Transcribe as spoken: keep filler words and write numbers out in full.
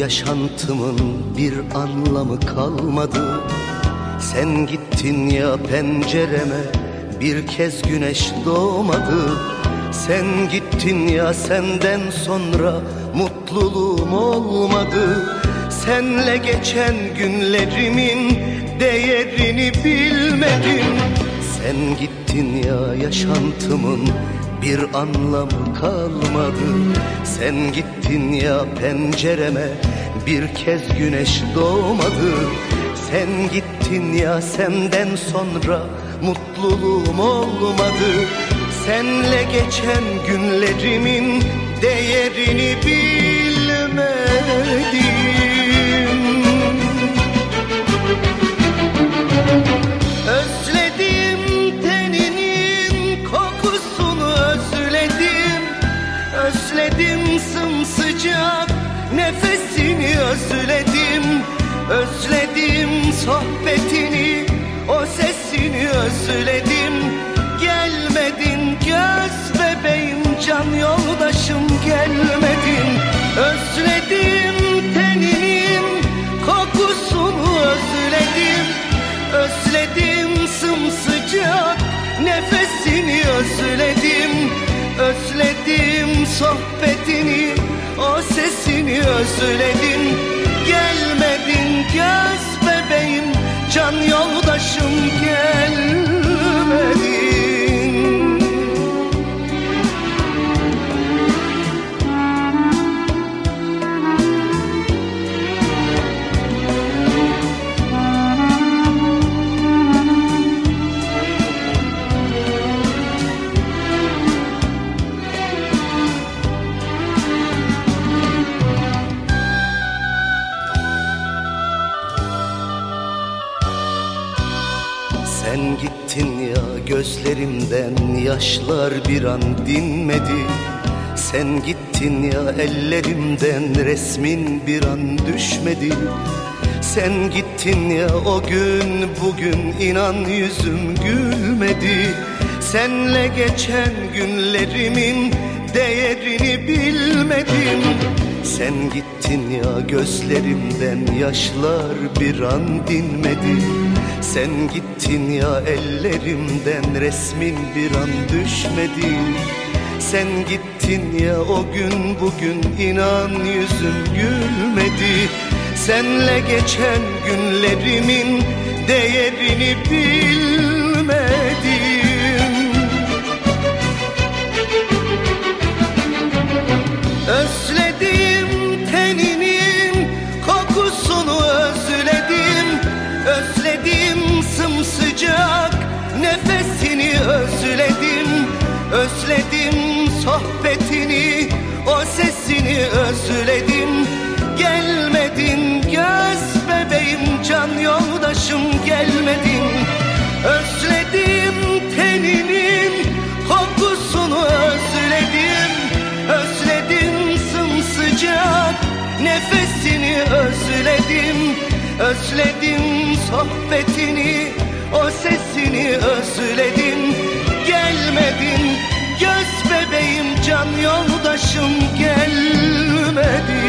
yaşantımın bir anlamı kalmadı. Sen gittin ya pencereme, bir kez güneş doğmadı. Sen gittin ya, senden sonra mutluluğum olmadı. Senle geçen günlerimin değerini bilmedim. Sen gittin ya, yaşantımın bir anlamı kalmadı. Sen gittin ya pencereme, bir kez güneş doğmadı. Sen gittin ya, senden sonra mutluluğum olmadı. Senle geçen günlerimin değerini bilmedim. Özledim teninin kokusunu, özledim. Özledim sımsıcak nefesini, özledim. Özledim sohbetini, o sesini özledim. Gelmedin göz bebeğim, can yoldaşım gelmedin. Özledim teninin kokusunu, özledim. Özledim sımsıcak nefesini, özledim. Özledim sohbetini, o sesini özledim. Gelmedin göz bebeğim, can yoldaşım gelmedin. Sen gittin ya, gözlerimden yaşlar bir an dinmedi. Sen gittin ya, ellerimden resmin bir an düşmedi. Sen gittin ya, o gün bugün inan yüzüm gülmedi. Senle geçen günlerimin değerini bilmedim. Sen gittin ya, gözlerimden yaşlar bir an dinmedi. Sen gittin ya, ellerimden resmin bir an düşmedi. Sen gittin ya, o gün bugün inan yüzüm gülmedi. Senle geçen günlerimin değerini bilmedim. Özledim teninin kokusunu, özledim. Özledim sımsıcak nefesini, özledim. Özledim sohbetini, o sesini özledim. Gelmedin göz bebeğim, can yoldaşım gelmedin. Özledim teninin kokusunu, özledim. Özledim sımsıcak nefesini, özledim. Özledim sohbetini, o sesini özledim. Gelmedin göz bebeğim, can yoldaşım gelmedi.